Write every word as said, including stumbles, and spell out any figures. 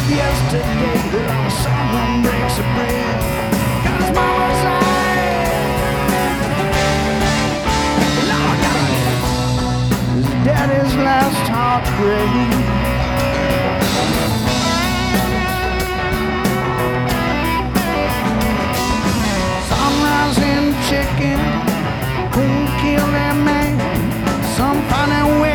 yesterday, Lord, someone breaks a bread. Cause mama's lying. Lord, God, is daddy's last heartbreak. Chicken, who killed that man? Some funny way.